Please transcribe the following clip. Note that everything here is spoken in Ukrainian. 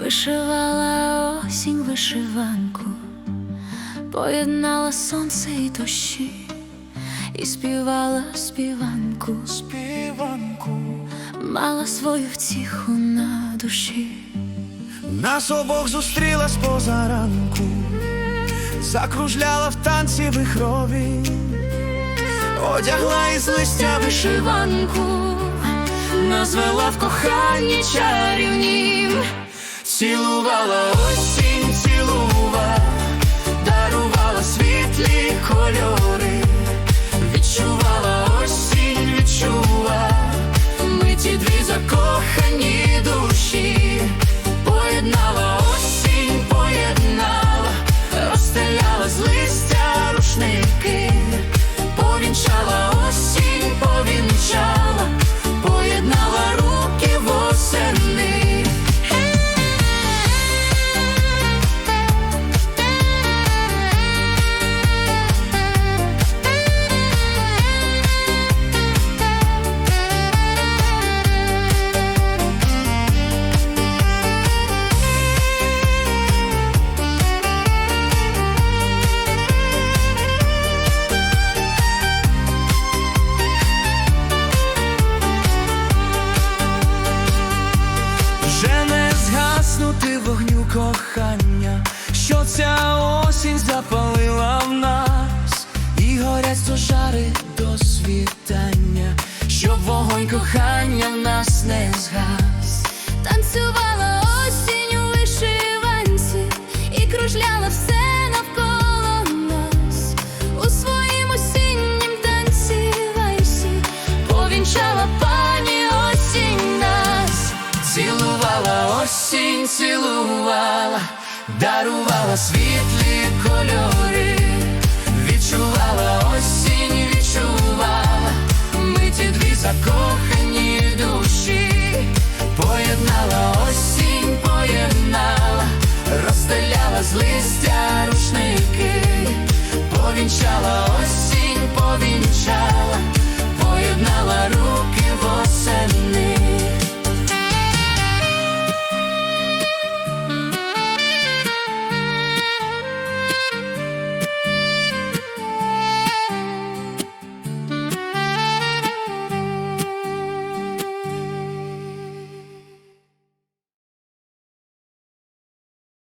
Вишивала осінь вишиванку, поєднала сонце і дощі, і співала співанку, мала свою втіху на душі. Нас обох зустріла з позаранку, закружляла в танці вихрові, одягла із листя вишиванку, назвела в коханні чарівнім. Цілувала осінь, цілувала, дарувала світлі кольори, відчувала осінь, відчувала ми ті дві закохані душі. Поєднала осінь, поєднала, розстеляла з листя рушники, повінчала осінь, повінчала, поєднала руки восени. Ти вогню кохання, що ця осінь запалила в нас, і горять сто жари до світання, щоб вогонь кохання в нас не згас. Танцювала осінь у вишиванці і кружляла все навколо нас. У своїм осіннім танці вальсі повінчала пані осінь нас. Цілувала осінь, цілувала, дарувала світлі кольори, відчувала осінь, відчувала ми ті дві закохані душі. Поєднала осінь, поєднала, розстеляла з листя рушники, повінчала осінь, повінчала, поєднала руки восени.